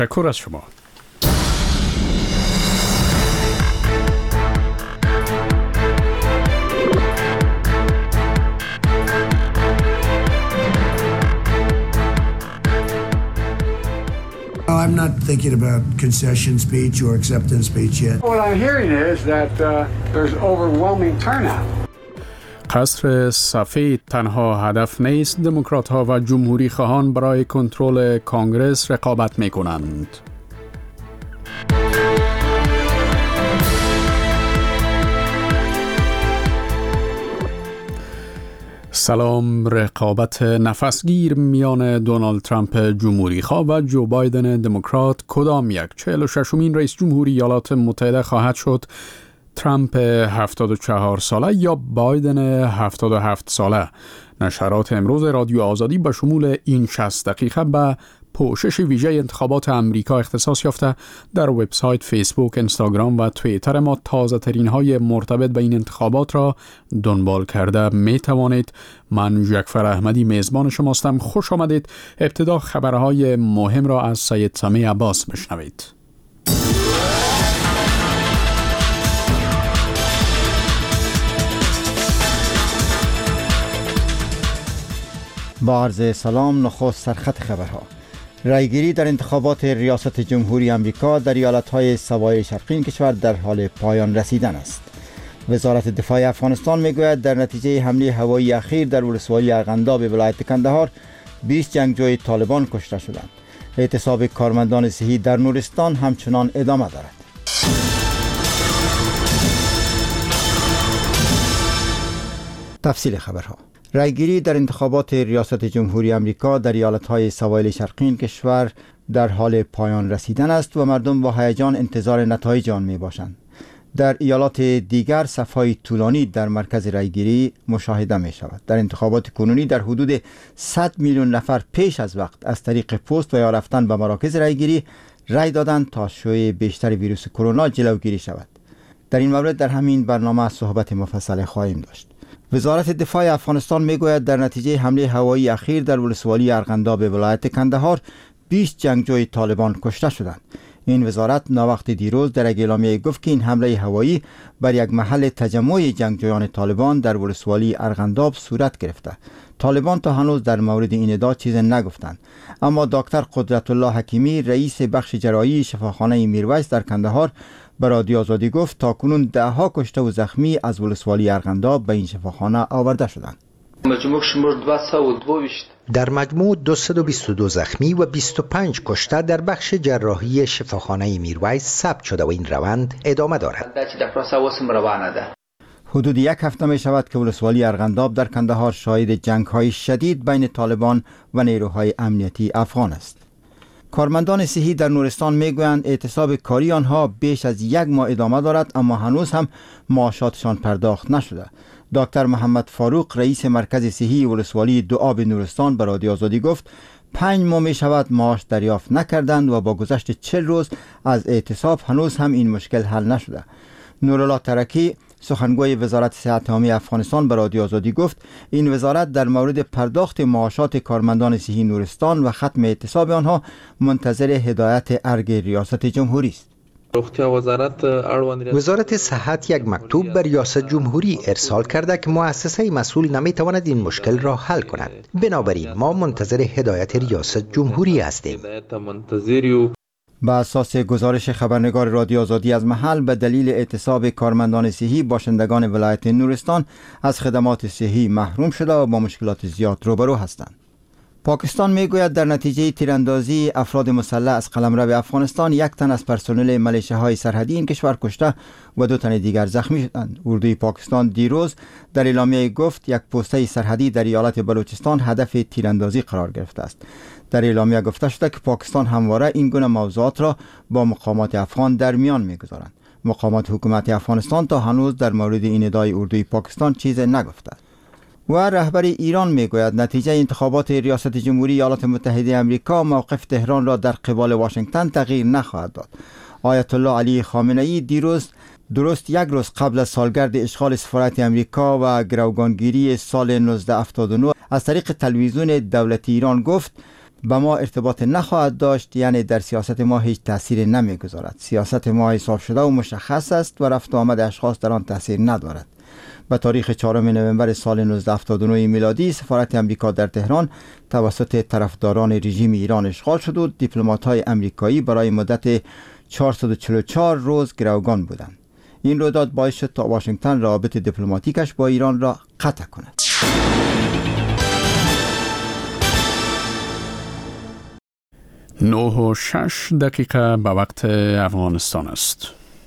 تشکر از شما. I'm not thinking about concession speech or acceptance speech yet. What I'm hearing is that there's overwhelming turnout. قصر سفید تنها هدف نیست. دموکرات‌ها و جمهوری خواهان برای کنترل کانگرس رقابت می‌کنند. سلام. رقابت نفسگیر میان دونالد ترامپ جمهوری خواه و جو بایدن دموکرات کدام یک 46مین رئیس جمهوری ایالات متحده خواهد شد؟ ترامپ 74 ساله یا بایدن 77 ساله؟ نشرات امروز رادیو آزادی به شمول این 60 دقیقه به پوشش ویژه انتخابات امریکا اختصاص یافته. در وبسایت، فیسبوک، اینستاگرام و توییتر ما تازه ترین های مرتبط به این انتخابات را دنبال کرده می توانید. من جعفر احمدی میزبان شماستم. خوش آمدید. ابتدا خبرهای مهم را از سید سمی عباس بشنوید. با عرض سلام. نخست سرخط خبرها. رایگیری در انتخابات ریاست جمهوری آمریکا در ایالت‌های سواحل شرقی کشور در حال پایان رسیدن است. وزارت دفاع افغانستان میگوید در نتیجه حمله هوایی اخیر در ولسوالی ارغنداب ولایت کندهار 20 جنگجوی طالبان کشته شدند. اعتصاب کارمندان صحی در نورستان همچنان ادامه دارد. تفصیل خبرها. رایگیری در انتخابات ریاست جمهوری آمریکا در ایالت‌های سواحل شرقی کشور در حال پایان رسیدن است و مردم با هیجان انتظار نتایج آن می‌باشند. در ایالات دیگر صف‌های طولانی در مرکز رایگیری مشاهده می‌شود. در انتخابات کنونی در حدود 100 میلیون نفر پیش از وقت از طریق پست و یا رفتن به مراکز رایگیری رای دادند تا شیوع بیشتر ویروس کرونا جلوگیری شود. در این مورد در همین برنامه صحبت مفصل خواهیم داشت. وزارت دفاع افغانستان میگوید در نتیجه حمله هوایی اخیر در ولسوالی ارغنداب ولایت کندهار 20 جنگجوی طالبان کشته شدند. این وزارت ناوقت دیروز در یک اعلامیه گفت که این حمله هوایی بر یک محل تجمع جنگجویان طالبان در ولسوالی ارغنداب صورت گرفته. طالبان تا هنوز در مورد این ادعا چیزی نگفتند، اما دکتر قدرت الله حکیمی رئیس بخش جراحی شفاخانه میرویس در کندهار به رادیو آزادی گفت تاکنون 10 کشته و زخمی از ولسوالی ارغنداب به این شفاخانه آورده شدند. در مجموع 222 زخمی و 25 کشته در بخش جراحی شفاخانه میرویس ثبت شده و این روند ادامه دارد. حدود یک هفته می شود که ولسوالی ارغنداب در کندهار شاهد جنگ‌های شدید بین طالبان و نیروهای امنیتی افغان است. کارمندان صحی در نورستان میگویند اعتصاب کاری آنها بیش از 1 ماه ادامه دارد، اما هنوز هم معاشاتشان پرداخت نشده. دکتر محمد فاروق رئیس مرکز صحی ولسوالی دوآب نورستان به رادیو آزادی گفت 5 ماه می شود معاش دریافت نکردند و با گذشت 40 روز از اعتصاب هنوز هم این مشکل حل نشده. نورالله ترکی سخنگوی وزارت صحت عامه افغانستان به رادیو آزادی گفت این وزارت در مورد پرداخت معاشات کارمندان صحی نورستان و ختم اعتصاب آنها منتظر هدایت ارگ ریاست جمهوری است. وزارت صحت یک مکتوب به ریاست جمهوری ارسال کرده که مؤسسه مسئول نمیتواند این مشکل را حل کند. بنابراین ما منتظر هدایت ریاست جمهوری هستیم. با اساس گزارش خبرنگار رادیو آزادی از محل، به دلیل اعتصاب کارمندان صحی باشندگان ولایت نورستان از خدمات صحی محروم شده و با مشکلات زیاد روبرو هستند. پاکستان میگوید در نتیجه تیراندازی افراد مسلح از قلمرو افغانستان 1 تن از پرسنل ملیشه‌های سرحدی این کشور کشته و 2 تن دیگر زخمی شدند. اردوی پاکستان دیروز در اعلامیه گفت یک پسته سرحدی در ایالت بلوچستان هدف تیراندازی قرار گرفته است. در اعلامیه گفته شده که پاکستان همواره این گونه موضوعات را با مقامات افغان در میان میگذارند. مقامات حکومت افغانستان تا هنوز در مورد این ادعای اردوی پاکستان چیزی نگفته. و رهبر ایران میگوید نتیجه انتخابات ریاست جمهوری ایالات متحده آمریکا موقف تهران را در قبال واشنگتن تغییر نخواهد داد. آیت الله علی خامنه‌ای دیروز درست 1 روز قبل از سالگرد اشغال سفارت آمریکا و گروگانگیری سال 1979 از طریق تلویزیون دولتی ایران گفت به ما ارتباط نخواهد داشت، یعنی در سیاست ما هیچ تأثیری نمیگذارد. سیاست ما حساب شده و مشخص است و رفت و آمد اشخاص در آن تأثیر ندارد. به تاریخ 4 نوامبر سال 1979 میلادی سفارت امریکا در تهران توسط طرفداران رژیم ایران اشغال شد و دیپلمات‌های امریکایی برای مدت 444 روز گروگان بودند. این رویداد باعث شد تا واشنگتن روابط دیپلماتیکش با ایران را قطع کند. 9:06 به وقت افغانستان است.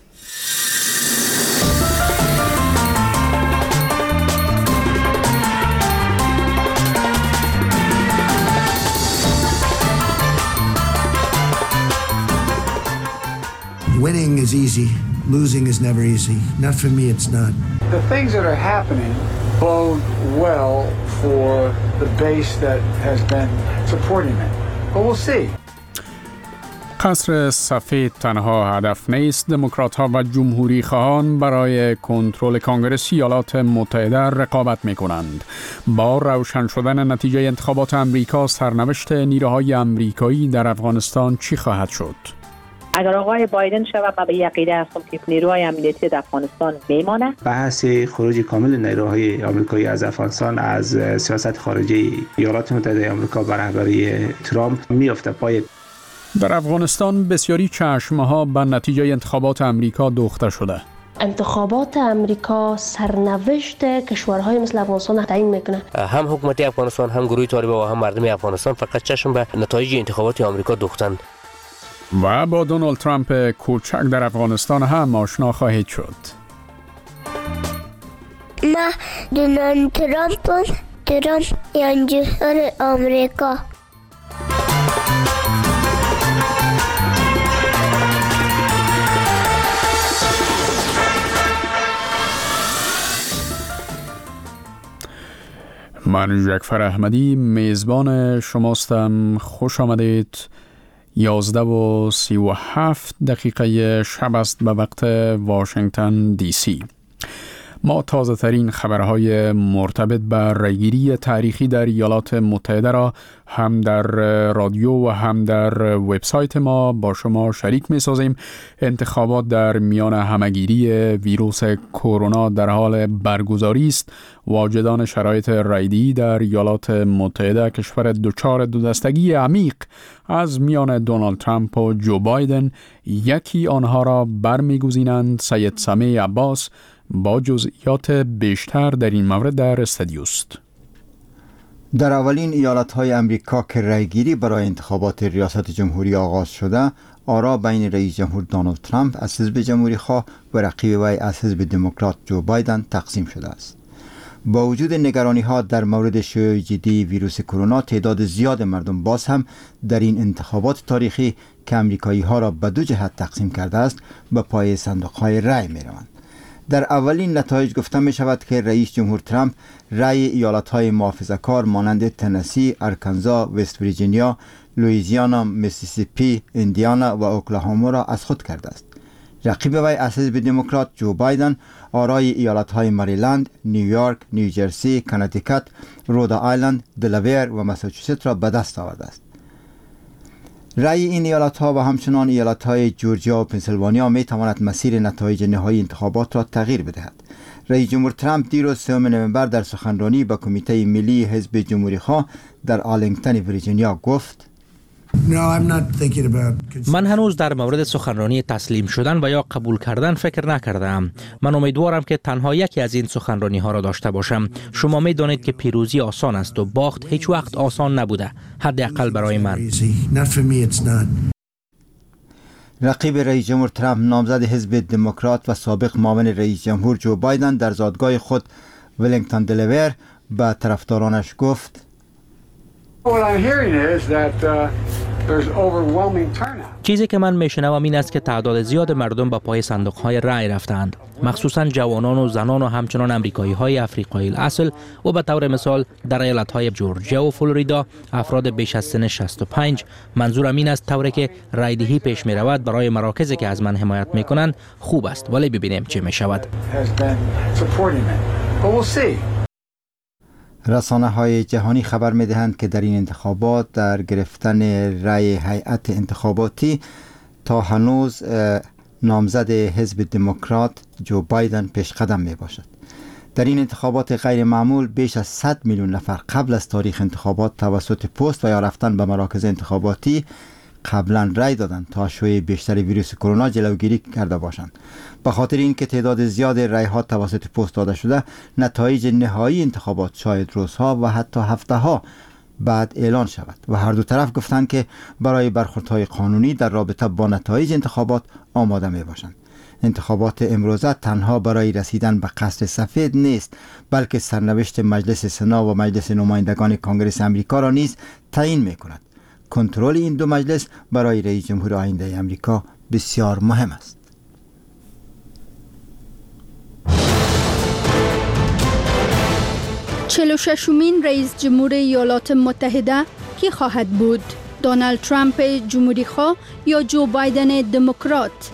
Winning is easy. Losing is never easy. Not for me, it's not. The things that are happening bode well for the base that has been supporting it. But we'll see. قصر سفید تنها هدف نیست. دموکرات‌ها و جمهوری خواهان برای کنترل کنگره ایالات متحده رقابت می‌کنند. با روشن شدن نتیجه انتخابات آمریکا، سرنوشت نیروهای آمریکایی در افغانستان چی خواهد شد؟ اگر آقای بایدن شود، من به این عقیده هستم که نیروهای امنیتی در افغانستان میمانه. بحث خروج کامل نیروهای آمریکایی از افغانستان از سیاست خارجی ایالات متحده آمریکا بر رهبری ترامپ میفته پای. در افغانستان بسیاری چشم‌ها به نتیجه انتخابات آمریکا دوخته شده. انتخابات امریکا سرنوشت کشورهای مثل افغانستان تعیین میکنه. هم حکومت افغانستان، هم گروه طالبان و هم مردم افغانستان فقط چشم به نتایج انتخابات آمریکا دوختند. و با دونالد ترامپ کوچک در افغانستان هم آشنا خواهید شد. ما دونالد ترامپ یعنی جمهور آمریکا. من جعفر احمدی میزبان شماستم. خوش آمدید. 11:37 شب است به وقت واشنگتن دی سی. ما تازه ترین خبرهای مرتبط به رأیگیری تاریخی در ایالات متحده را هم در رادیو و هم در وبسایت ما با شما شریک می سازیم. انتخابات در میان همگیری ویروس کرونا در حال برگزاری است. واجدان شرایط رأیگیری در ایالات متحده، کشور دچار دو دستگی عمیق از میان دونالد ترامپ و جو بایدن، یکی آنها را برمیگزینند. سید سمیع عباس با جزئیات بیشتر در این مورد در استودیو است. در اولین ایالت‌های امریکا که رأیگیری برای انتخابات ریاست جمهوری آغاز شده، آرا بین رئیس جمهور دونالد ترامپ از حزب جمهوری‌خواه و رقیب وی از حزب دموکرات جو بایدن تقسیم شده است. با وجود نگرانی‌ها در مورد شیوع جدی ویروس کرونا، تعداد زیاد مردم باز هم در این انتخابات تاریخی که آمریکایی‌ها را به دو جهت تقسیم کرده است، به پای صندوق‌های رأی می‌روند. در اولین نتایج گفته می شود که رئیس جمهور ترامپ رأی ایالت‌های محافظه‌کار مانند تنسی، آرکانزا، وست ویرجینیا، لوئیزیانا، میسیسیپی، ایندیانا و اوکلاهوما را از خود کرده است. رقیب وی از حزب دموکرات جو بایدن آرای ایالت‌های مریلند، نیویورک، نیوجرسی، کنتیکت، رود آیلند، دلاویر و ماساچوست را به دست آورده است. رأی این ایالت‌ها و همچنان ایالت‌های جورجیا و پنسیلوانیا می تواند مسیر نتایج نهایی انتخابات را تغییر بدهد. رئیس جمهور ترامپ دیروز 3 نوامبر در سخنرانی به کمیته ملی حزب جمهوری‌خواه در آرلینگتن ویرجینیا گفت: من هنوز در مورد سخنرانی تسلیم شدن و یا قبول کردن فکر نکردم. من امیدوارم که تنها یکی از این سخنرانی ها را داشته باشم. شما می دانید که پیروزی آسان است و باخت هیچ وقت آسان نبوده، حداقل برای من. رقیب رئیس جمهور ترامپ، نامزد حزب دموکرات و سابق معاون رئیس جمهور جو بایدن در زادگاه خود ولینگتون دلاویر به طرفدارانش گفت: چیزی که من میشنوم این است که تعداد زیاد مردم به پای صندوق‌های رأی رفتند، مخصوصا جوانان و زنان و همچنان آمریکایی‌های افریقایی الاصل و به طور مثال در ایالت‌های جورجیا و فلوریدا افراد بیش از سن 65. منظورم این است طوری که رأی‌دهی پیش می‌رود برای مراکزی که از من حمایت می‌کنند خوب است، ولی ببینیم چه می‌شود. رسانه‌های جهانی خبر می‌دهند که در این انتخابات در گرفتن رأی هیئت انتخاباتی تا هنوز نامزد حزب دموکرات جو بایدن پیش قدم میباشد. در این انتخابات غیر معمول بیش از 100 میلیون نفر قبل از تاریخ انتخابات توسط پست و یا رفتن به مراکز انتخاباتی قبلا رأی دادند تا شیوع بیشتر ویروس کرونا جلوگیری کرده باشند. به خاطر اینکه تعداد زیاد رأی‌ها توسط پست داده شده، نتایج نهایی انتخابات شاید روزها و حتی هفته‌ها بعد اعلان شود و هر دو طرف گفتند که برای برخوردهای قانونی در رابطه با نتایج انتخابات آماده می باشند. انتخابات امروزه تنها برای رسیدن به قصر سفید نیست، بلکه سرنوشت مجلس سنا و مجلس نمایندگان کانگرس امریکا را نیز تعیین می کند. کنترل این دو مجلس برای رئیس جمهور آینده امریکا بسیار مهم است. چهلوششمین رئیس جمهور ایالات متحده کی خواهد بود؟ دونالد ترامپ جمهوری خواه یا جو بایدن دموکرات؟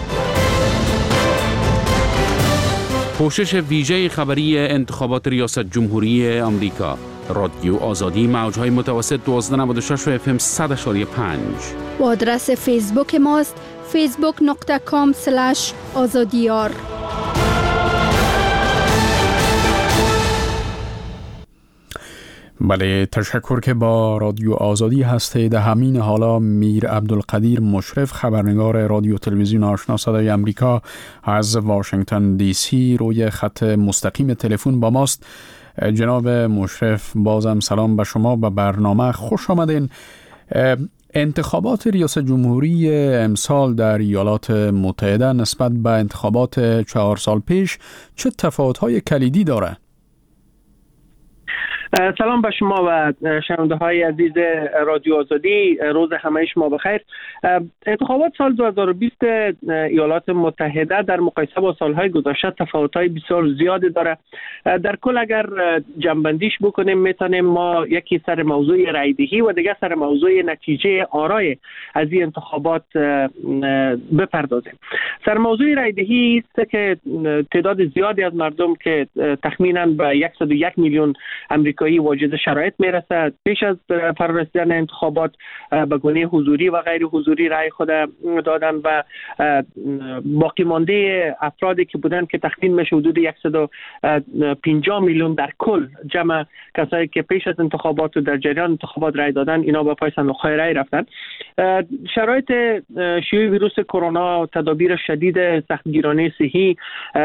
پوشش ویژه خبری انتخابات ریاست جمهوری آمریکا. رادیو آزادی، موج‌های متوسط 1296 و FM 100.5 و آدرس فیسبوک ماست facebook.com/azadiyar. بله، تشکر که با رادیو آزادی هستید. همین حالا میر عبدالقدیر مشرف، خبرنگار رادیو تلویزیون آشنا صدای امریکا از واشنگتن دی سی روی خط مستقیم تلفن با ماست. جناب مشرف، بازم سلام به شما، به برنامه خوش آمدین. انتخابات ریاست جمهوری امسال در ایالات متحده نسبت به انتخابات 4 سال پیش چه تفاوت‌های کلیدی داره؟ سلام به شما و شنونده های عزیز رادیو آزادی، روز همه شما بخیر. انتخابات سال 2020 ایالات متحده در مقایسه با سالهای گذشته تفاوت‌های بسیار زیادی داره. در کل اگر جمع‌بندیش بکنیم میتونیم ما یکی سر موضوع رایدهی و دیگه سر موضوع نتیجه آرای از این انتخابات بپردازیم. سر موضوع رایدهی است که تعداد زیادی از مردم که تخمینا به 101 میلیون امریکایی واجد شرایط میرسد پیش از فرارسیدن انتخابات به گونه حضوری و غیر حضوری رای خود دادن و باقی مانده افرادی که بودن که تخمین میشه حدود 150 میلیون در کل جمع کسایی که پیش از انتخابات و در جریان انتخابات رای دادن، اینا به پای صندوق‌های رای رفتن. شرایط شیوع ویروس کرونا، تدابیر شدید سختگیرانه صحی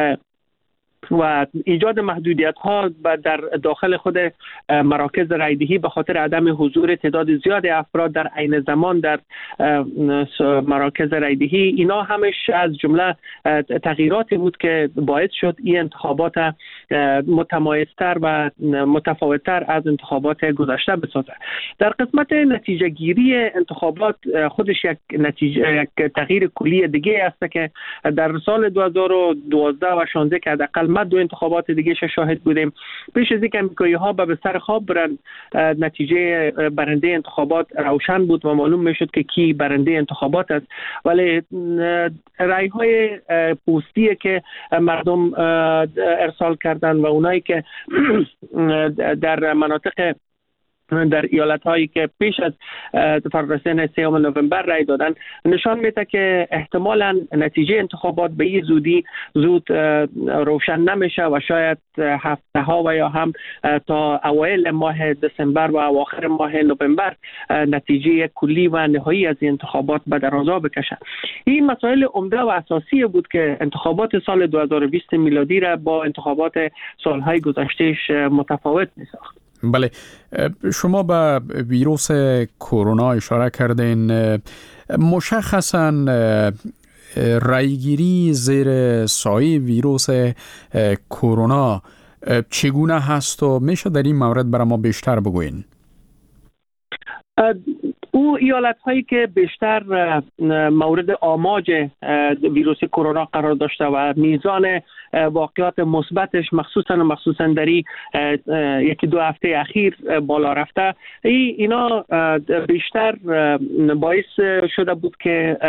و ایجاد محدودیت‌ها در داخل خود مراکز رایدهی به خاطر عدم حضور تعداد زیاد افراد در عین زمان در مراکز رایدهی، اینا همش از جمله تغییراتی بود که باعث شد این انتخابات متمایزتر و متفاوتتر از انتخابات گذشته بسازه. در قسمت نتیجه گیری انتخابات خودش یک تغییر کلی دیگه است که در سال 2012 و 16 که حداقل ما دو انتخابات دیگه شاهد بودیم. پیش از اینکه امریکایی‌ها به سر خواب برن، نتیجه برنده انتخابات روشن بود و معلوم میشد که کی برنده انتخابات است، ولی رای‌های پستی که مردم ارسال کردن و اونایی که در مناطق در ایالت‌هایی که پیش از فرارسیدن 3 نوامبر رای دادن نشان میده که احتمالاً نتیجه انتخابات به این زودی زود روشن نمیشه و شاید هفته‌ها و یا هم تا اوایل ماه دسامبر و اواخر ماه نوامبر نتیجه کلی و نهایی از این انتخابات به درازا بکشه. این مسائل عمده و اساسی بود که انتخابات سال 2020 میلادی را با انتخابات سالهای گذشتهش متفاوت می‌ساخت. بله، شما به ویروس کرونا اشاره کردین. مشخصاً رایگیری زیر سایه ویروس کرونا چگونه هست و میشه در این مورد برای ما بیشتر بگوین؟ او ایالت هایی که بیشتر مورد آماج ویروس کرونا قرار داشته و میزان واقعات مثبتش مخصوصا در یکی دو هفته اخیر بالا رفته، اینا بیشتر باعث شده بود که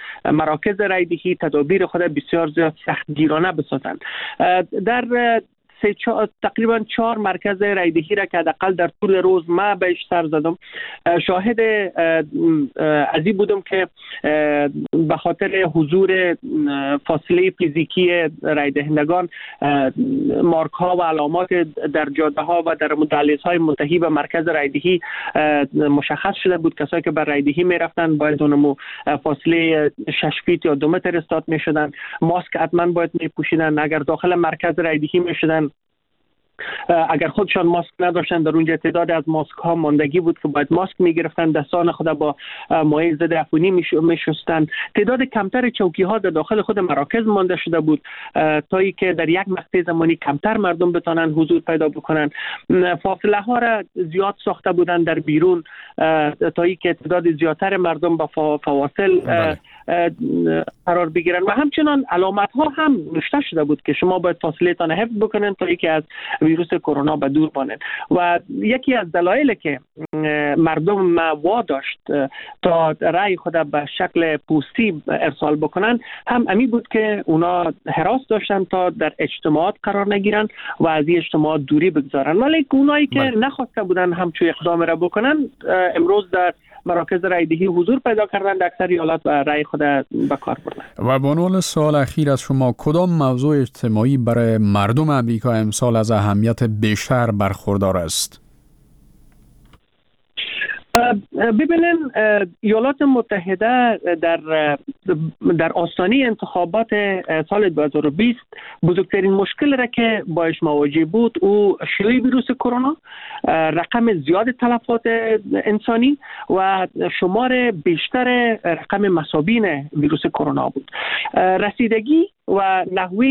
مراکز رایدهی تدابیر خود بسیار زیاد سختگیرانه بسازند. در تقریبا 4 مرکز رایدهی را که حداقل در طول روز ما بهش سر زدم، شاهد ازی بودم که به خاطر حضور فاصله فیزیکی رایدهندگان مارک ها و علامات در جاده ها و در دهلیز های منتهی به مرکز رایدهی مشخص شده بود. کسایی که بر رایدهی می رفتن باید اونمو فاصله 6 فیت یا 2 متر استاد می شدن. ماسک حتما باید می پوشیدن. اگر داخل مرکز رایدهی می شدن، اگر خودشان ماسک نداشتن، در اونجا تعداد از ماسک ها ماندگی بود که باید ماسک میگرفتن، دستان خود با مایع ضد عفونی میشستن. تعداد کمتر چوکی ها در داخل خود مراکز مانده شده بود تا ای که در یک مقطع زمانی کمتر مردم بتانن حضور پیدا بکنن. فاصله ها را زیاد ساخته بودن در بیرون تا ای که تعداد زیادتر مردم با فواصل قرار بگیرن و همچنان علامت ها هم نوشته شده بود که شما باید فاصله تان حفظ بکنن تا ای که از ویروس کرونا به دور بانن. و یکی از دلایلی که مردم واداشت تا رأی خود به شکل پوستی ارسال بکنن هم امی بود که اونا حراس داشتن تا در اجتماعات قرار نگیرن و از این اجتماعات دوری بگذارن، ولی اونایی که نخواسته بودن همچون اقدام را بکنن امروز در مراکز رایدهی حضور پیدا کردن، در اکثر ایالات و رای خود به کار بردن. و به عنوان سوال اخیر از شما، کدام موضوع اجتماعی برای مردم امریکا امسال از اهمیت بیشتر برخوردار است؟ ببینین، ایالات متحده در آستانه انتخابات سال 2020 بزرگترین مشکل را که باش مواجه بود او شیوع ویروس کرونا، رقم زیاد تلفات انسانی و شمار بیشتر رقم مصابین ویروس کرونا بود. رسیدگی و نحوه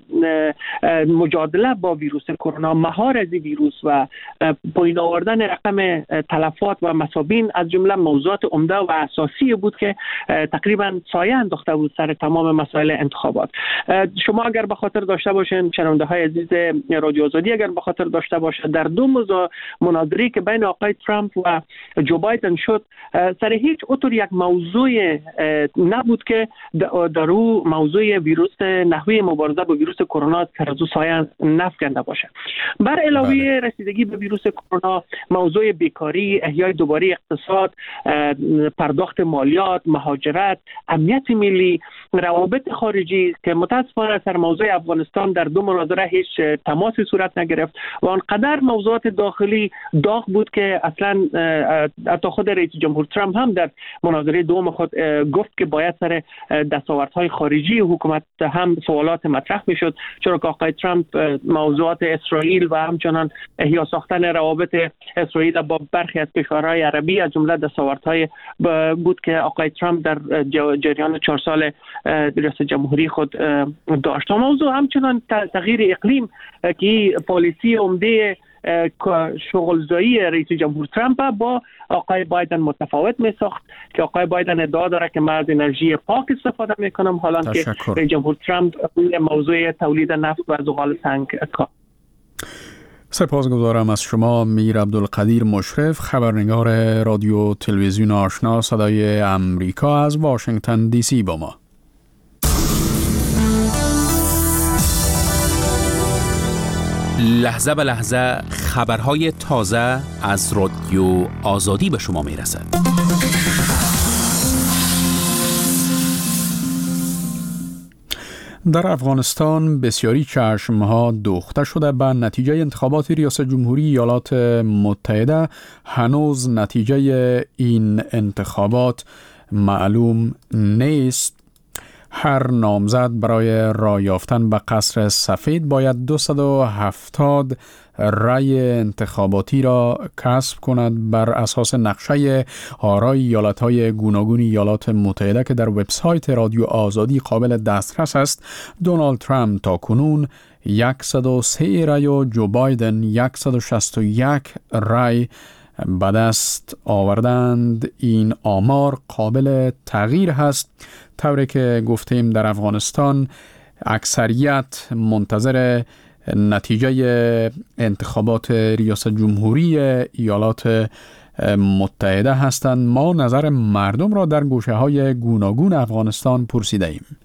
مجادله با ویروس کرونا، مهار از ویروس و پایین آوردن رقم تلفات و مصابین از جمله موضوعات عمده و اساسی بود که تقریبا سایه انداخته بود سر تمام مسائل انتخابات. شما اگر به خاطر داشته باشین، شنونده های عزیز رادیو آزادی اگر به خاطر داشته باشند، در دو مناظره که بین آقای ترامپ و جو بایدن شد، سر هیچ اطور یک موضوع نبود که در او موضوع ویروس، نحوه مبارزه با ویروس کرونا ترازو سایه نفکنده باشه. بر علاوه رسیدگی به ویروس کرونا، موضوع بیکاری، احیای دوباره اقتصاد، پرداخت مالیات، مهاجرت، امنیت ملی، روابط خارجی که متاسفانه سر موضوع افغانستان در دو مناظره هیچ تماسی صورت نگرفت و آنقدر موضوعات داخلی داغ بود که اصلا حتی خود رئیس جمهور ترامپ هم در مناظره دوم خود گفت که باید سر دستاوردهای خارجی حکومت هم سوالات مطرح میشد، چرا که آقای ترامپ موضوعات اسرائیل و همچنان احیا ساختن روابط اسرائیل با برخی از کشورهای عربی از جمله دستاوردهای بود که آقای ترامپ در جریان 4 سال ریاست جمهوری خود داشت. موضوع همچنان تغییر اقلیم که پالیسی عمده شغلزایی رئیس جمهور ترامپ با آقای بایدن متفاوت می ساخت که آقای بایدن ادعا داره که من از انرژی پاک استفاده می کنم، حالا که رئیس جمهور ترامپ موضوع تولید نفت و زغال سنگ کار. سپاسگزارم از شما میر عبدالقدیر مشرف، خبرنگار رادیو تلویزیون آشنا صدای امریکا از واشنگتن دی سی با ما. لحظه به لحظه خبرهای تازه از رادیو آزادی به شما می رسد. در افغانستان بسیاری چشمها دوخته شده به نتیجه انتخابات ریاست جمهوری ایالات متحده. هنوز نتیجه این انتخابات معلوم نیست. هر نامزد برای رای یافتن به قصر سفید باید 270 رای انتخاباتی را کسب کند بر اساس نقشه آرای ایالت‌های گوناگون ایالات متحده که در وبسایت رادیو آزادی قابل دسترس است. دونالد ترامپ تاکنون 103 رای و جو بایدن 161 رای به دست آوردند. این آمار قابل تغییر هست، طوری که گفتیم در افغانستان اکثریت منتظر نتیجه انتخابات ریاست جمهوری ایالات متحده هستند. ما نظر مردم را در گوشه های گوناگون افغانستان پرسیده ایم.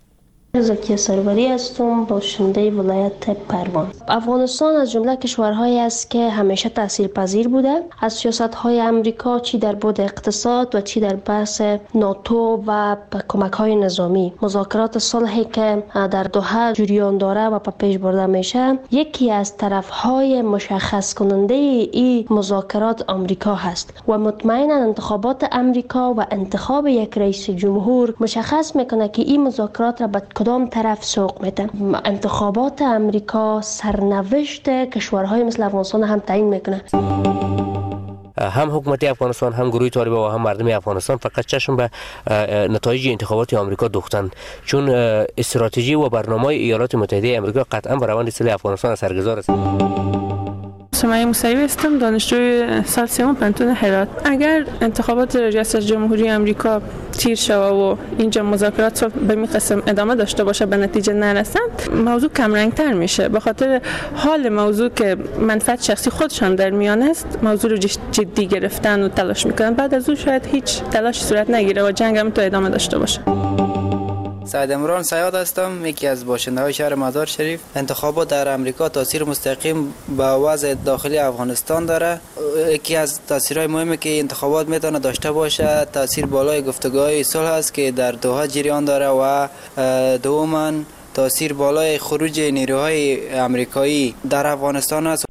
زکی سروری هستم، باشنده ولایت پروان. افغانستان از جمله کشورهایی است که همیشه تاثیرپذیر بوده از سیاست‌های آمریکا، چی در بعد اقتصاد و چی در بحث ناتو و کمک‌های نظامی. مذاکرات صلحی که در دوحه جریان داره و پیش برده میشه، یکی از طرف‌های مشخص کننده این مذاکرات آمریکا هست و مطمئنا انتخابات آمریکا و انتخاب یک رئیس جمهور مشخص میکنه که این مذاکرات را به کدام طرف سوق میده. انتخابات آمریکا سرنوشت کشورهای مثل افغانستان هم تعیین میکنه. هم حکومت افغانستان، هم گروه طالبان و هم مردم افغانستان فقط چشم به نتایج انتخابات آمریکا دوختند، چون استراتژی و برنامه ایالات متحده آمریکا قطعا بر روند اصلاح افغانستان اثرگذار است. سمیه موسوی هستم، دانشجوی سال سوم پنتون هرات. اگر انتخابات ریاست جمهوری آمریکا تیر شود و اینجا مذاکرات به این قسم ادامه داشته باشه به نتیجه نرسند، موضوع کم رنگ تر میشه. به خاطر حال موضوع که منفعت شخصی خودشان در میان است، موضوع رو جدی گرفتن و تلاش میکنن. بعد از اون شاید هیچ تلاش صورت نگیره و جنگ هم تو ادامه داشته باشه. سعید امران سیاد هستم، یکی از باشنده‌های شهر مزار شریف. انتخابات در امریکا تاثیر مستقیم به وضع داخلی افغانستان داره. یکی از تاثیرهای مهمی که انتخابات میتونه داشته باشه تاثیر بالای گفتگوهای صلح است که در دوحه جریان داره و دوما تاثیر بالای خروج نیروهای آمریکایی در افغانستان است.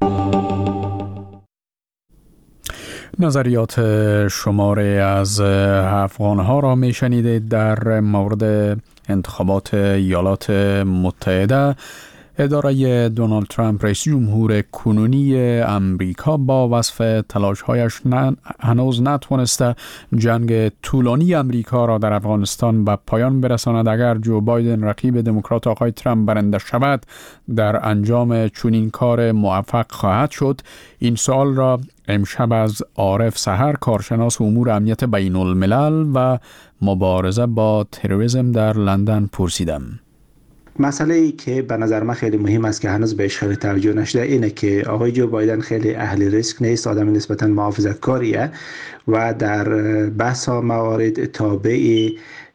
نظریات شماره از افغانها را میشنیدید در مورد انتخابات ایالات متحده. اداره دونالد ترامپ رئیس جمهور کنونی امریکا با وصف تلاش‌هایش هنوز نتوانسته جنگ طولانی امریکا را در افغانستان به پایان برساند. اگر جو بایدن رقیب دموکرات آقای ترامپ برنده شود، در انجام چنین کار موفق خواهد شد؟ این سوال را امشب از عارف سحر، کارشناس امور امنیت بین الملل و مبارزه با تروریسم در لندن پرسیدم. مسئله ای که به نظر من خیلی مهم است که هنوز بهش خیلی توجه نشده اینه که آقای جو بایدن خیلی اهل ریسک نیست، آدم نسبتا محافظت‌کاریه و در بحث موارد تابع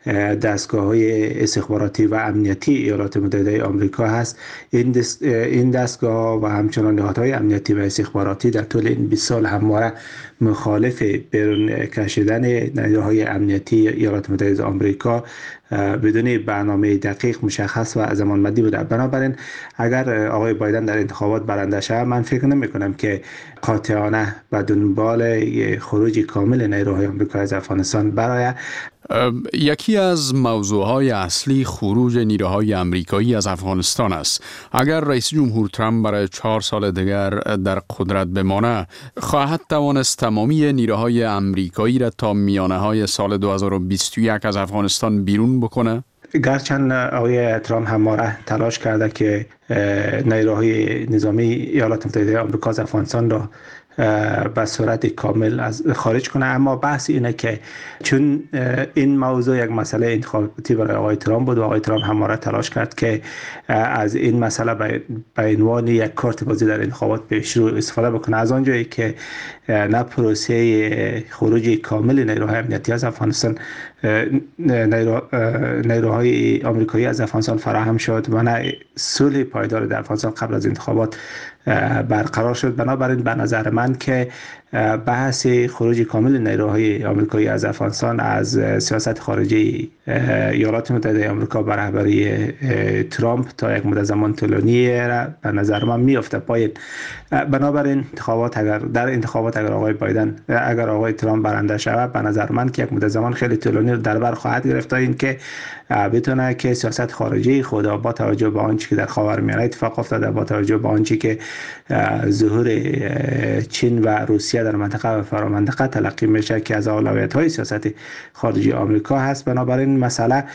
دستگاه‌های استخباراتی و امنیتی ایالات متحده آمریکا هست. این دستگاه و همچنان نهادهای امنیتی و استخباراتی در طول این 20 سال همواره مخالف بیرون کشیدن نیروهای امنیتی ایالات متحده آمریکا بدون برنامه دقیق مشخص و زمانبندی بوده. بنابراین اگر آقای بایدن در انتخابات برنده شود، من فکر نمی کنم که قاطعانه و دنبال خروج کامل نیروهای آمریکا از افغانستان برای یکی از موضوعهای اصلی خروج نیروهای آمریکایی از افغانستان است. اگر رئیس جمهور ترامپ برای 4 سال دیگر در قدرت بمانه، خواهد توانست تمامی نیروهای آمریکایی را تا میانه‌های سال 2021 از افغانستان بیرون بکنه؟ گرچند آقای ترامپ همواره تلاش کرده که نیروهای نظامی ایالات متحده آمریکا از افغانستان را به صورت کامل از خارج کنه، اما بحث اینه که چون این موضوع یک مسئله انتخاباتی برای آقای ترامپ بود و آقای ترامپ همواره تلاش کرد که از این مسئله به عنوان یک کارت بازی در انتخابات پیشرو استفاده بکنه، از آنجایی که نه پروسه خروج کامل نیروهای امنیتی از افغانستان، نیروهای آمریکایی از افغانستان فراهم شد و نه صلح پایدار در افغانستان قبل از انتخابات برقرار شد. بنابراین به نظر من که بحث خروج کامل نیروهای آمریکایی از افغانستان از سیاست خارجی ایالات متحده آمریکا به رهبری ترامپ تا یک مدت زمان طولانی به نظر من میفته پایین. بنابراین در انتخابات اگر آقای ترامپ برنده شود، به نظر من که یک مدت زمان خیلی طولانی در بر خواهد گرفت تا اینکه بتونه که سیاست خارجی خود با توجه به آنچه که در خاورمیانه اتفاق افتاده، با توجه به آنچه که ظهور چین و روسیه در منطقه و فرامنطقه تلقی میشه که از اولویت‌های سیاست خارجی آمریکا هست، بنابراین مسئله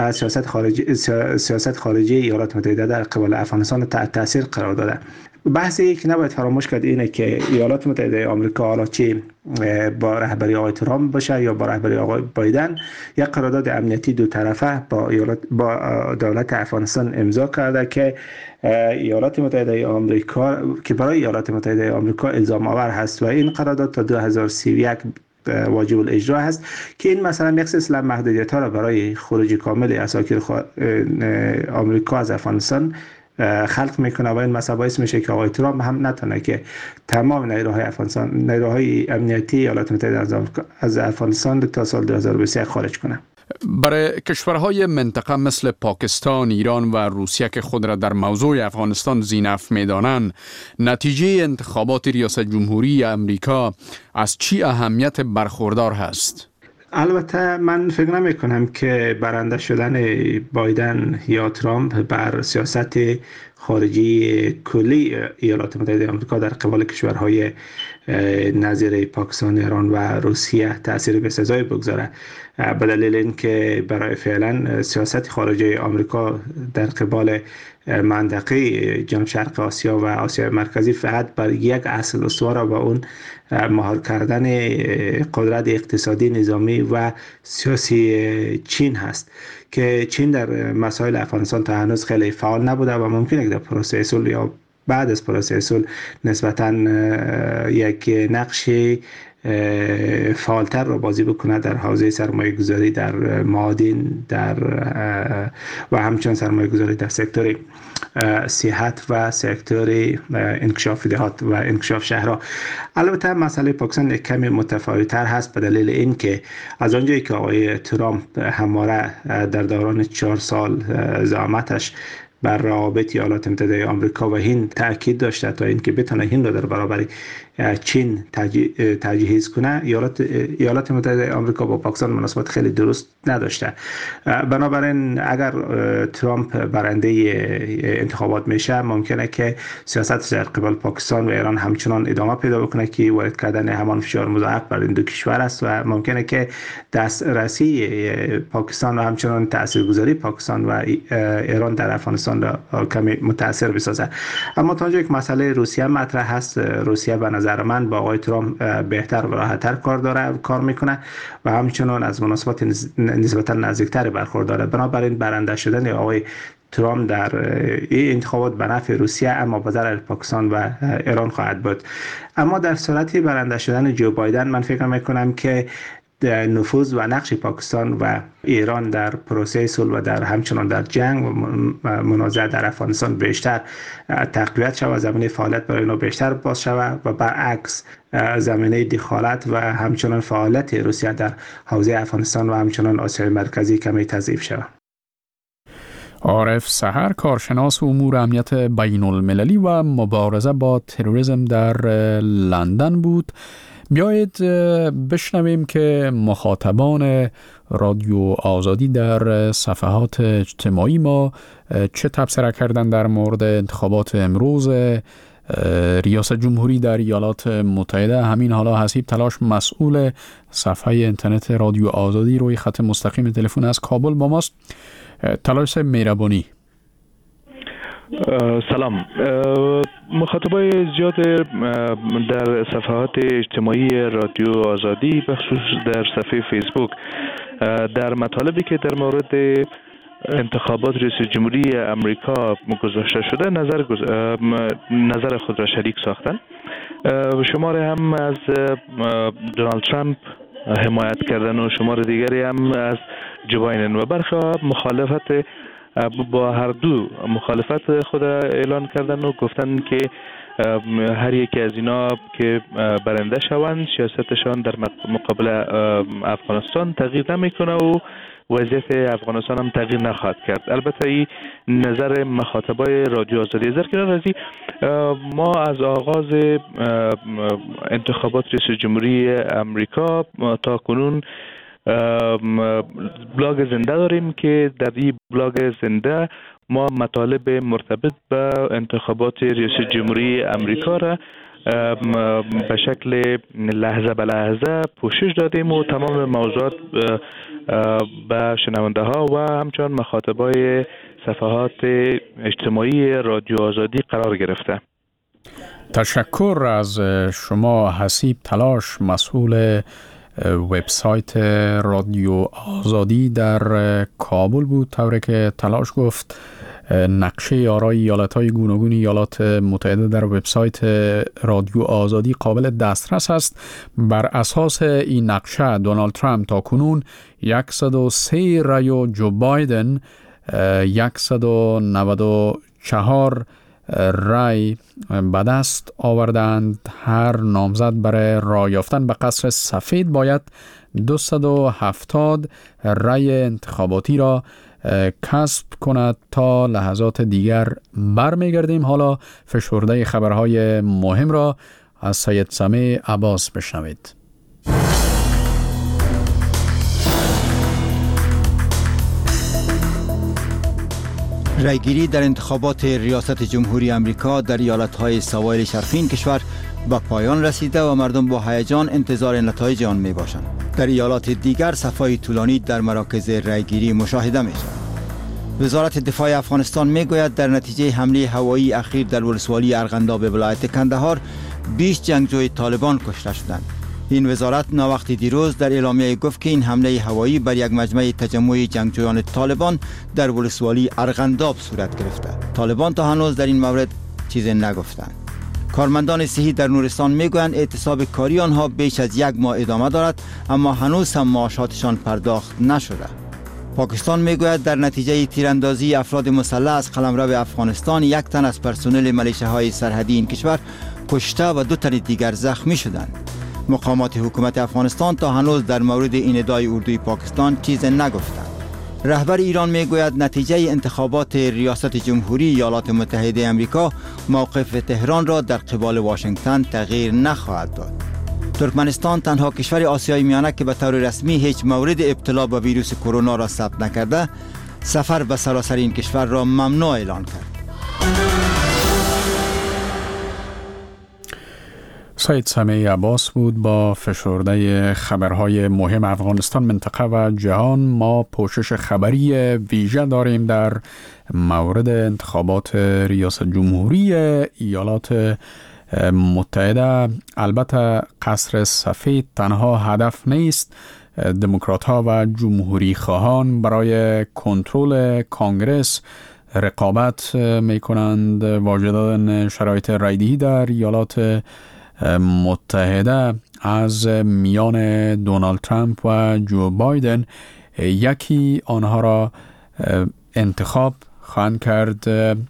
سیاست خارجی ایالات متحده در قبال افغانستان تحت تاثیر قرار داده. بحثی که نباید فراموش کرد اینه که ایالات متحده آمریکا حالا چه با رهبری آقای ترامپ باشه یا با رهبری آقای بایدن، یک قرارداد امنیتی دو طرفه با دولت افغانستان امضا کرده که ایالات متحده آمریکا که برای ایالات متحده آمریکا الزام آور هست و این قرارداد تا 2031 واجب الاجرا هست که این مثلا یک سلسله محدودیت ها را برای خروج کامل اساکیر آمریکا از افغانستان خلق میکنه و این مسئله باعث میشه که آقای ترامپ هم نتونه که تمام نیروهای امنیتی ایالات متحده از افغانستان تا سال 2023 خارج کنه. برای کشورهای منطقه مثل پاکستان، ایران و روسیه که خود را در موضوع افغانستان ذی‌نفع می‌دانند، نتیجه انتخابات ریاست جمهوری امریکا از چی اهمیت برخوردار هست؟ البته من فکر نمی کنم که برنده شدن بایدن یا ترامپ بر سیاست خارجی کلی ایالات متحده آمریکا در قبال کشورهای نظیر پاکستان، ایران و روسیه تأثیر بسزایی بگذاره، به دلیل اینکه برای فعلا سیاست خارجی آمریکا در قبال منطقه جنوب شرق آسیا و آسیای مرکزی فقط بر یک اصل استوار و اون مهار کردن قدرت اقتصادی، نظامی و سیاسی چین هست که چین در مسائل افغانستان تا هنوز خیلی فعال نبوده و ممکنه که در پروسه صلح یا بعد از پروسه صلح نسبتاً یک نقشی فعالتر را بازی بکنه در حوزه سرمایه گذاری در معادن و همچنین سرمایه گذاری در سکتور صحت و سکتور انکشاف دهات و انکشاف شهرها. البته مسئله پاکستان یک کمی متفاوت‌تر هست به دلیل اینکه از آنجایی که آقای ترامپ همواره در دوران 4 سال زعامتش بر روابط ایالات متحده آمریکا و هند تاکید داشته تا اینکه بتونه هند را در برابر چین تجهیز کنه، ایالات متحده آمریکا با پاکستان مناسبات خیلی درست نداشته. بنابراین اگر ترامپ برنده انتخابات میشه، ممکنه که سیاست در قبال پاکستان و ایران همچنان ادامه پیدا بکنه که وارد کردن همان فشار مضاعف بر این دو کشور است و ممکنه که دسترسی پاکستان و همچنان تاثیرگذاری پاکستان و ایران در افغانستان را کمی متاثر بسازه. اما تا جایی که مسئله روسیه مطرح هست، روسیه به نظر من با آقای ترامپ بهتر و راحت‌تر کار میکنه و همچنان از مناسبات نسبتا نزدیکتر برخورداره. بنابراین برنده شدن آقای ترامپ در این انتخابات به نفع روسیه اما به ضرر پاکستان و ایران خواهد بود. اما در صورت برنده شدن جو بایدن من فکر میکنم که نفوذ و نقش پاکستان و ایران در پروسه صلح و در همچنان در جنگ و منازعه در افغانستان بیشتر تقویت شود، زمینه فعالیت برای اینا بیشتر باز شود و برعکس زمینه دخالت و همچنان فعالیت روسیه در حوزه افغانستان و همچنان آسیای مرکزی کمی تضعیف شود. عارف سحر، کارشناس امور امنیت بین المللی و مبارزه با تروریسم در لندن بود. بیایید بشنویم که مخاطبان رادیو آزادی در صفحات اجتماعی ما چه تبصره کردن در مورد انتخابات امروز ریاست جمهوری در ایالات متحده. همین حالا حسیب تلاش، مسئول صفحه اینترنت رادیو آزادی، روی خط مستقیم تلفن از کابل با ماست. تلاش مهربانی. سلام. مخاطبای زیاد در صفحات اجتماعی رادیو آزادی بخصوص در صفحه فیسبوک در مطالبی که در مورد انتخابات رئیس جمهوری امریکا گذاشته شده نظر خود را شریک ساختن. شماره هم از دونالد ترامپ حمایت کردن و شماره دیگری هم از جو بایدن و برخی مخالفت با هر دو مخالفت خود اعلان کردن و گفتن که هر یکی از اینا که برنده شوند سیاستشان در مقابل افغانستان تغییر نمیکنه و وضعیت افغانستان هم تغییر نخواهد کرد. البته این نظر مخاطبای رادیو آزادی. در کنار از ما از آغاز انتخابات رئیس جمهوری امریکا تا کنون بلاگ زنده داریم که در این بلاگ زنده ما مطالب مرتبط به انتخابات رئیس جمهوری امریکا را به شکل لحظه به لحظه پوشش دادیم و تمام موضوعات به شنونده ها و همچنان مخاطبای صفحات اجتماعی رادیو آزادی قرار گرفته. تشکر از شما حسیب تلاش، مسئول وبسایت رادیو آزادی در کابل بود. طوری که تلاش گفت نقشه آرای ایالت‌های گوناگون ایالات متحده در وبسایت رادیو آزادی قابل دسترس است. بر اساس این نقشه دونالد ترامپ تاکنون 103 رای و جو بایدن 194 رای به دست آوردند. هر نامزد برای رای یافتن به قصر سفید باید 270 رای انتخاباتی را کسب کند. تا لحظات دیگر برمیگردیم. حالا فشرده خبرهای مهم را از سید سمیع عباس بشنوید. رایگیری در انتخابات ریاست جمهوری آمریکا در ایالت‌های سواحل شرقی کشور به پایان رسیده و مردم با هیجان انتظار نتایج آن می‌باشند. در ایالات دیگر صف‌های طولانی در مراکز رایگیری مشاهده می‌شود. وزارت دفاع افغانستان میگوید در نتیجه حمله هوایی اخیر در ولسوالی ارغنداب ولایت کندهار 20 جنگجوی طالبان کشته شدند. این وزارت ناوقت دیروز در اعلامیه گفت که این حمله هوایی بر یک مجمع تجمع جنگجویان طالبان در ولسوالی ارغنداب صورت گرفته. طالبان تا هنوز در این مورد چیزی نگفتند. کارمندان صحی در نورستان میگویند اعتصاب کاری آنها بیش از 1 ماه ادامه دارد، اما هنوز هم معاشاتشان پرداخت نشده. پاکستان میگوید در نتیجه تیراندازی افراد مسلح از قلمرو افغانستان 1 تن از پرسنل ملیشه‌های سرحدی این کشور کشته و 2 تن دیگر زخمی شدند. مقامات حکومت افغانستان تا هنوز در مورد این ادعای اردوی پاکستان چیز نگفتند. رهبر ایران میگوید نتیجه انتخابات ریاست جمهوری ایالات متحده آمریکا موقف تهران را در قبال واشنگتن تغییر نخواهد داد. ترکمنستان تنها کشور آسیای میانه که به طور رسمی هیچ مورد ابتلا به ویروس کرونا را ثبت نکرده، سفر به سراسر این کشور را ممنوع اعلان کرد. سید سمیع عباس بود با فشرده خبرهای مهم افغانستان، منطقه و جهان. ما پوشش خبری ویژه داریم در مورد انتخابات ریاست جمهوری ایالات متحده. البته قصر سفید تنها هدف نیست. دموکرات ها و جمهوری خواهان برای کنترل کانگرس رقابت می کنند. واجد دادن شرایط رایدهی در ایالات متحده از میان دونالد ترامپ و جو بایدن، یکی آنها را انتخاب خواهند کرد.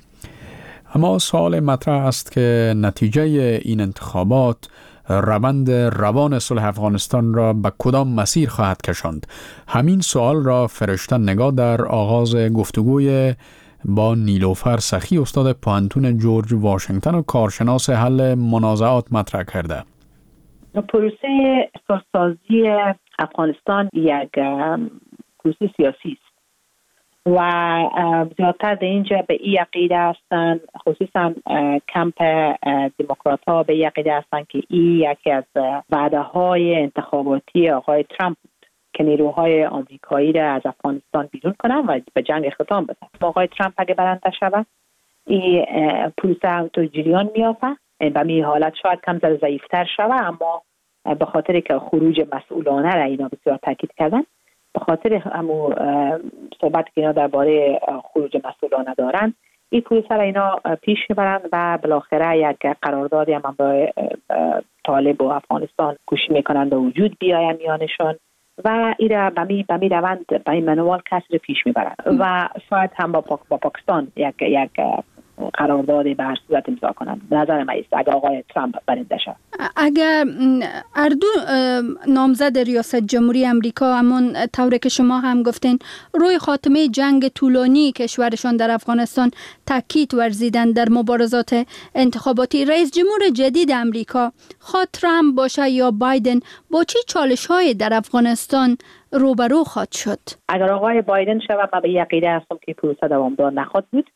اما سوال مطرح است که نتیجه این انتخابات روند روان صلح افغانستان را به کدام مسیر خواهد کشاند؟ همین سوال را فرشته نگاه در آغاز گفتگوی با نیلوفر سخی، استاد پوهنتون جورج واشنگتن و کارشناس حل منازعات مطرح کرده. پروسه سازی افغانستان یک پروسه سیاسی است و زیادتر در اینجا به این عقیده هستند، خصوصا کمپ دموکرات ها به این عقیده هستند که این یکی از وعده های انتخاباتی آقای ترامپ که نیروهای آمریکایی را از افغانستان بیرون کنن و به جنگ اختتام بدن. آقای ترامپ اگه برنده شود این پروسه همونطور جریان میافته. به می حالت شاید کم ضعیفتر شود، اما به خاطر که خروج مسئولانه را اینا بسیار تاکید کردن، به خاطر همون صحبت که اینا درباره خروج مسئولانه دارن، این پروسه را اینا پیش میبرند و بالاخره یک قراردادی هم برای طالب و افغانستان کوشش میکنند به وجود بیاید میانشان و این را به می روند به این منوال کسی رو پیش میبرند و شاید هم با پاکستان یک قرارداد به هر صورت امضا کنند. نظر من است اگر آقای ترامپ برنده شود. اگر اردو نامزد ریاست جمهوری امریکا همون طوری که شما هم گفتین روی خاتمه جنگ طولانی کشورشان در افغانستان تاکید ورزیدن در مبارزات انتخاباتی، رئیس جمهور جدید امریکا خواه ترامپ باشه یا بایدن با چه چالش‌های در افغانستان روبرو خواهد شد؟ اگر آقای بایدن شود من به عقیده هستم که پروسه دوامدار نخواهد بود.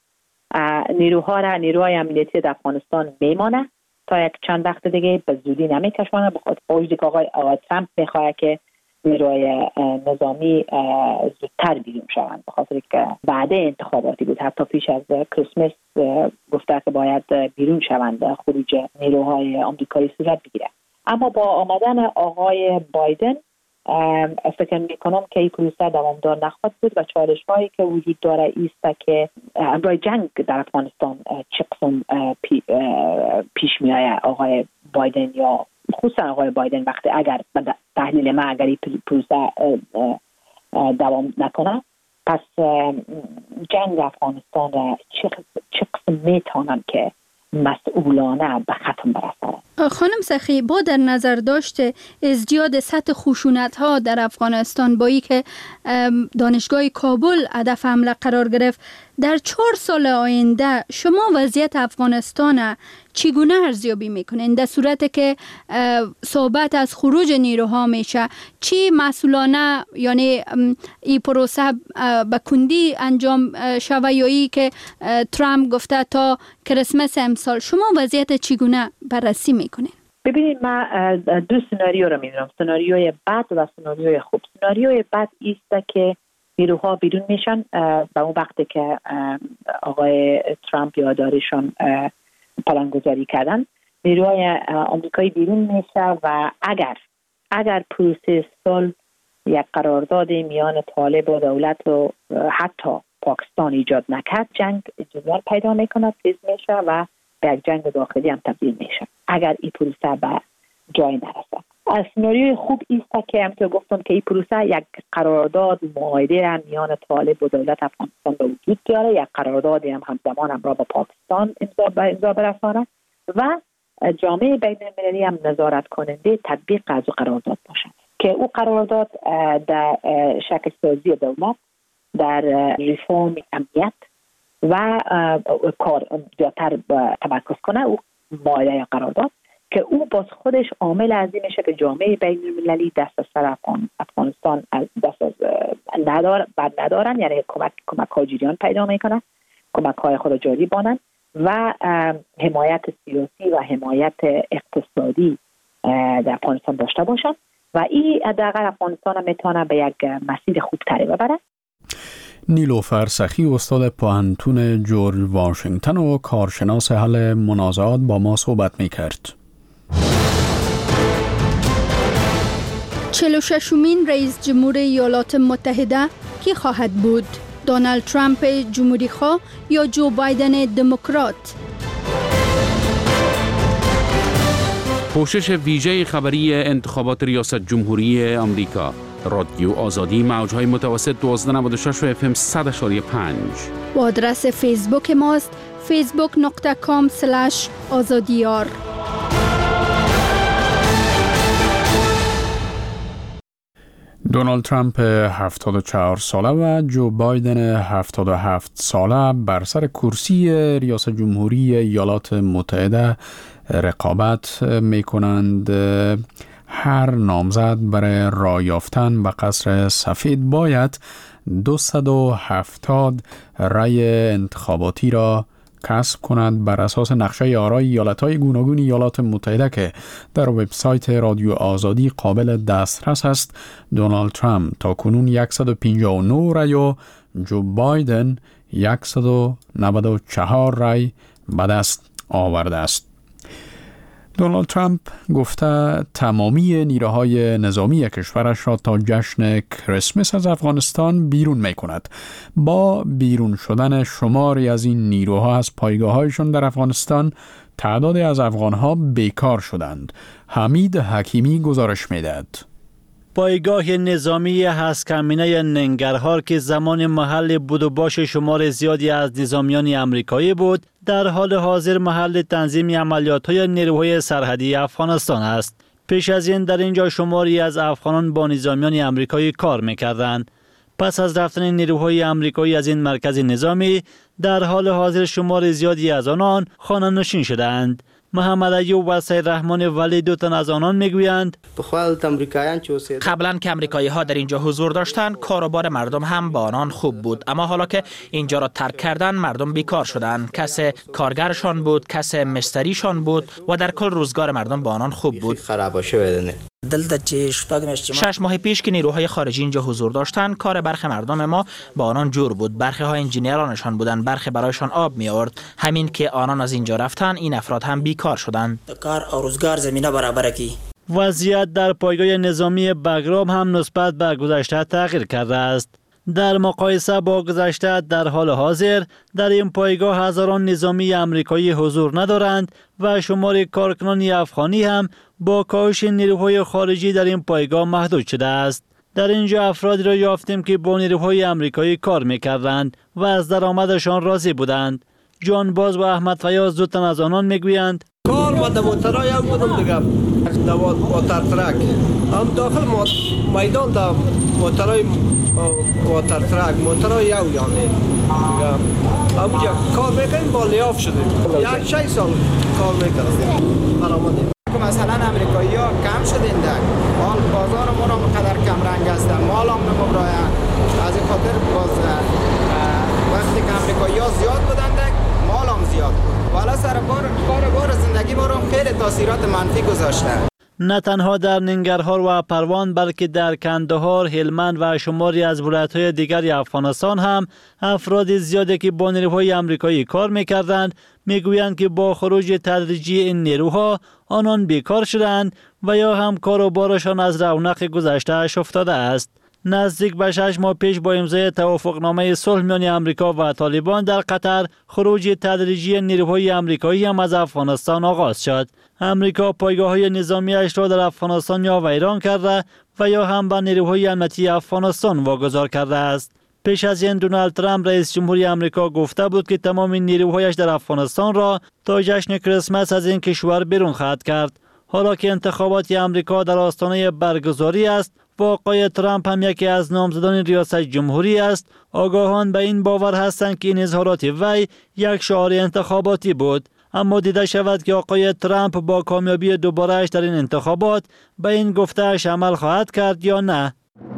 نیروهای امنیتی در افغانستان میمانه تا یک چند وقت دیگه به زودی نمیکشونه، بخاطر وجودی که آقای ترامپ میخواد که نیروهای نظامی زودتر بیرون شوند، بخاطر که بعد انتخاباتی بود، حتی پیش از کریسمس گفته که باید بیرون شوند، خروج نیروهای آمریکایی صورت بگیره. اما با آمدن آقای بایدن فکر میکنم که این پروسه دوامدار نخواهد بود و چالش هایی که وجود داره ایست که برای جنگ در افغانستان چه قسم پیش میآید آقای بایدن یا خصوصا آقای بایدن وقتی اگر تحلیل ما اگر این پروسه دوام نکنه پس جنگ افغانستان را چه قسم میتونن که مسئولانه به ختم برسانند. خانم سخی، با در نظر داشته ازدیاد سطح خشونت ها در افغانستان با ای که دانشگاه کابل هدف حمله قرار گرفت، در 4 سال آینده شما وضعیت افغانستان چگونه ارزیابی میکنین؟ در صورتی که صحبت از خروج نیروها میشه، چی مسئولانه یعنی این پروسه به کندی انجام شوه یا ای که ترامپ گفته تا کریسمس امسال، شما وضعیت چگونه بررسی میکنین؟ ببینید، من 2 سناریو رو میدونم، سناریوی بد و سناریوی خوب. سناریوی بد ایست که نیروها بیرون میشن به اون وقتی که آقای ترامپ یادداریشان پلانگذاری کردن، نیروهای آمریکایی بیرون میشه و اگر پروسه صلح یک قرارداد میان طالب و دولت و حتی پاکستان ایجاد نکرد، جنگ جدول پیدا میکنه، تیز میشه و به یک جنگ داخلی هم تبدیل میشه اگر این پروسه به جای نرسه. سناریوی خوب ایست که همونطور گفتم که این پروسه یک قرارداد معاهده میان طالب و دولت افغانستان به وجود بیاره، یک قراردادی هم همزمان هم را به پاکستان امضا برسانه و جامعه بین المللی هم نظارت کننده تطبیق از قرارداد باشه که او قرارداد در شکل سازی دولت، در ریفرم امنیت و کار زیادتر تمرکز کنه. او معاهده یا قرارداد که او باز خودش عامل ازی میشه که جامعه بین المللی دست از سر افغانستان دست از ندارن، یعنی کمک های جریان پیدا میکنن، کمک های خود جاری بانن و حمایت سیاسی و حمایت اقتصادی در افغانستان داشته باشن و این حداقل افغانستان هم میتونه به یک مسیر خوبتری ببره. نیلوفر سخی، استاد پوهنتون جورج واشنگتن و کارشناس حل منازعات، با ما صحبت میکرد. 46مین رئیس جمهور ایالات متحده کی خواهد بود؟ دونالد ترامپ جمهوری خواه یا جو بایدن دموکرات؟ پوشش ویژه خبری انتخابات ریاست جمهوری آمریکا. رادیو آزادی، موج‌های متوسط 1296 و FM 100.5 و آدرس فیسبوک ماست facebook.com/azadiyar. دونالد ترامپ 74 ساله و جو بایدن 77 ساله بر سر کرسی ریاست جمهوری ایالات متحده رقابت می کنند. هر نامزد برای رای یافتن به قصر سفید باید 270 رای انتخاباتی را کسب کند بر اساس نقشه آرای ایالت‌های گوناگون ایالات متحده که در وبسایت رادیو آزادی قابل دسترس است. دونالد ترامپ تاکنون 159 رای و جو بایدن 194 رای به دست آورده است. دونالد ترامپ گفته تمامی نیروهای نظامی کشورش را تا جشن کریسمس از افغانستان بیرون می کند. با بیرون شدن شماری از این نیروها از پایگاه‌هایشان در افغانستان، تعدادی از افغانها بیکار شدند. حمید حکیمی گزارش می‌دهد. پایگاه نظامی هسکمینه ننگرهار که زمان محل بود و باش شمار زیادی از نظامیان امریکایی بود، در حال حاضر محل تنظیم عملیات‌های نیروهای سرحدی افغانستان است. پیش از این در اینجا شماری از افغانان با نظامیان امریکایی کار می‌کردند. پس از رفتن نیروهای امریکایی از این مرکز نظامی، در حال حاضر شمار زیادی از آنان خانه‌نشین شدند. محمد ایوب و سید رحمان ولی دو تن از آنان میگویند قبلا که امریکایی ها در اینجا حضور داشتند، کاروبار مردم هم با آنان خوب بود، اما حالا که اینجا را ترک کردن مردم بیکار شدند. کس کارگرشان بود، کس مستریشان بود و در کل روزگار مردم با آنان خوب بود. 6 ماه پیش که نیروهای خارجی اینجا حضور داشتند، کار برخی مردم ما با آنان جور بود. برخی ها انجینیرانشان بودند، برخی برایشان آب می آورد. همین که آنان از اینجا رفتن، این افراد هم بیکار شدند. کار و روزگار زمینه برابر کی. وضعیت در پایگاه نظامی بگرام هم نسبت به گذشته تغییر کرده است. در مقایسه با گذشته در حال حاضر در این پایگاه هزاران نظامی آمریکایی حضور ندارند و شمار کارکنان افغانی هم با کاهش نیروهای خارجی در این پایگاه محدود شده است. در اینجا افرادی را یافتیم که با نیروهای آمریکایی کار می‌کردند و از درآمدشان راضی بودند. جان باز و احمد فیاض دو تن از آنان میگویند کار و موترای هم بودم دیگه واتر ترک هم داخل میدان دا موترای واتر ترک موترای یعنی همونجا کار میکنیم با لیاف شدیم 1 سال کار میکنیم برآمدیم. مثلا امریکایی ها کم شدین در حال بازار ما را بقدر کم رنگ هستن مال هم نمبراین از این خاطر باز وقتی که امریکایی ها زیاد بودن مال هم زیاد بود والا سر بار زندگی ما را خیلی تاثیرات منفی گذاشتن. نه تنها در ننگرهار و پروان بلکه در کندهار، هلمند و شماری از ولایت‌های دیگر افغانستان هم افراد زیادی که با نیروهای آمریکایی کار می‌کردند میگویند که با خروج تدریجی این نیروها آنان بیکار شدند و یا هم کار و بارشان از رونق گذشته‌اش افتاده است. نزدیک به 6 ماه پیش با امضای توافقنامه صلح میان آمریکا و طالبان در قطر خروج تدریجی نیروهای آمریکایی هم از افغانستان آغاز شد. آمریکا پایگاه‌های نظامی‌اش را در افغانستان یا ویران کرده و یا هم به نیروهای امنیتی افغانستان واگذار کرده است. پیش از این دونالد ترامپ رئیس جمهوری آمریکا گفته بود که تمام نیروهایش در افغانستان را تا جشن کریسمس از این کشور بیرون خواهد کرد. حالا که انتخابات آمریکا در آستانه برگزاری است و آقای ترامپ هم یکی از نامزدان ریاست جمهوری است، آگاهان به این باور هستند که این اظهارات وی یک شعار انتخاباتی بود. اما دیده شود که آقای ترامپ با کامیابی دوباره‌اش در این انتخابات به این گفته‌اش عمل خواهد کرد یا نه.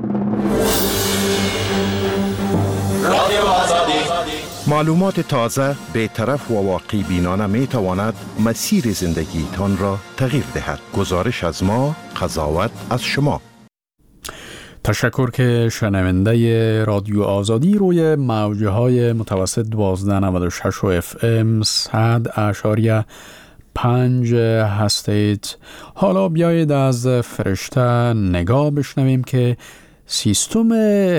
معلومات تازه، بی‌طرف و واقعی بینانه می تواند مسیر زندگیتان را تغییر دهد. گزارش از ما، قضاوت از شما. تشکر که شنونده رادیو آزادی روی موجه های متوسط 1296 و FM 100.5 هستید. حالا بیایید از فرشته نگاه بشنویم که سیستم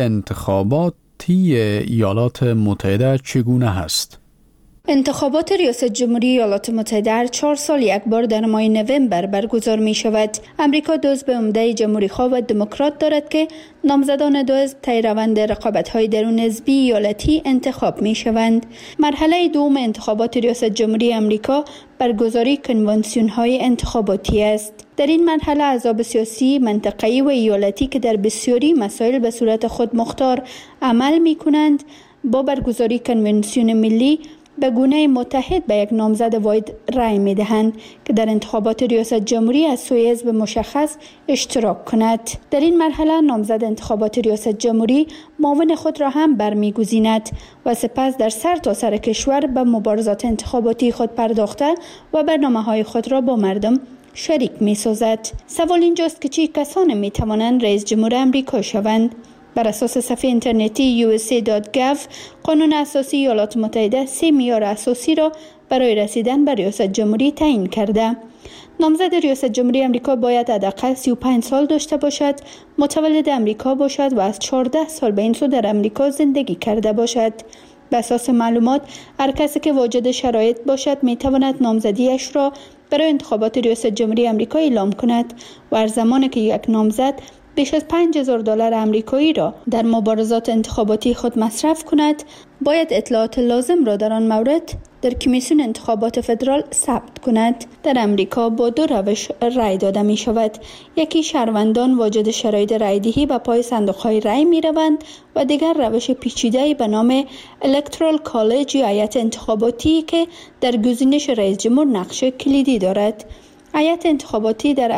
انتخاباتی ایالات متحده چگونه هست. انتخابات ریاست جمهوری ایالات متحده هر 4 سال یک بار در ماه نوامبر برگزار می شود. امریکا دو حزب عمده جمهوری‌خواه و دموکرات دارد که نامزدان دو حزب طی روند رقابت‌های درون حزبی ایالتی انتخاب می شوند. مرحله دوم انتخابات ریاست جمهوری امریکا برگزاری کنوانسیون‌های انتخاباتی است. در این مرحله احزاب سیاسی منطقه‌ای و ایالتی که در بسیاری مسائل به صورت خود مختار عمل می کنند با برگزاری کنوانسیون ملی به گونه متحد به یک نامزد واحد رای می دهند که در انتخابات ریاست جمهوری از سوی حزب مشخص اشتراک کند. در این مرحله نامزد انتخابات ریاست جمهوری معاون خود را هم برمیگزیند و سپس در سرتاسر کشور به مبارزات انتخاباتی خود پرداخته و برنامه‌های خود را با مردم شریک می سازد. سوال اینجاست که چه کسانی می توانند رئیس جمهور امریکا شوند؟ بر اساس صفحه اینترنتی USA.gov قانون اساسی ایالات متحده 3 معیار اساسی را برای رسیدن به ریاست جمهوری تعیین کرده. نامزد ریاست جمهوری امریکا باید حداقل 35 سال داشته باشد، متولد امریکا باشد و از 14 سال به این سو در امریکا زندگی کرده باشد. به اساس معلومات هر کسی که واجد شرایط باشد می تواند نامزدیش را برای انتخابات ریاست جمهوری امریکا اعلام کند و هر زمانی که یک نامزد بیش از $5,000 آمریکایی را در مبارزات انتخاباتی خود مصرف کند، باید اطلاعات لازم را در آن مورد در کمیسیون انتخابات فدرال ثبت کند. در امریکا با 2 روش رای داده می شود. یکی شهروندان واجد شرایط رایدهی به پای صندوق‌های رای می روند و دیگر روش پیچیده‌ای به نام الکترال کالج یا هیئت انتخاباتی که در گزینش رئیس جمهور نقش کلیدی دارد. هیئت انتخاباتی در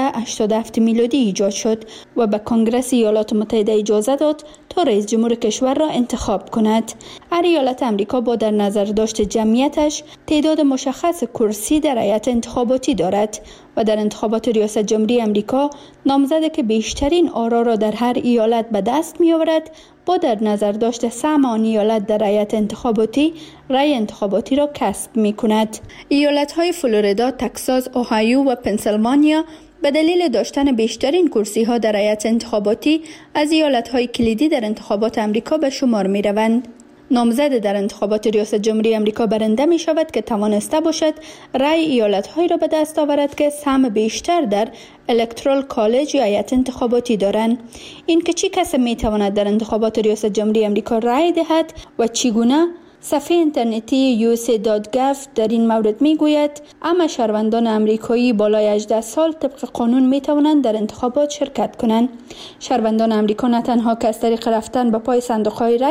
1787 میلادی ایجاد شد و به کنگره ایالات متحده اجازه داد تا رئیس جمهور کشور را انتخاب کند. هر ایالت امریکا با در نظر داشت جمعیتش تعداد مشخص کرسی در هیئت انتخاباتی دارد و در انتخابات ریاست جمهوری امریکا نامزدی که بیشترین آرا را در هر ایالت به دست می آورد با در نظر داشت سهم آن ایالت در هیئت انتخاباتی رای انتخاباتی را کسب می کند. ایالت های فلوریدا، تگزاس، اوهایو و پنسیلوانیا به دلیل داشتن بیشترین کرسی ها در هیئت انتخاباتی از ایالت های کلیدی در انتخابات امریکا به شمار می روند. نامزد در انتخابات ریاست جمهوری امریکا برنده می شود که توانسته باشد رای ایالت هایی را به دست آورد که سهم بیشتر در الکترال کالج یا هیئت انتخاباتی دارند. این که چی کس می تواند در انتخابات ریاست جمهوری امریکا رای دهد و چگونه، صفحه اینترنتی USA.gov در این مورد می گوید اما شهروندان امریکایی بالای 18 سال طبق قانون می توانند در انتخابات شرکت کنند. شهروندان امریکا نه تنها که از طریق رفتن به پای صندوق‌های رای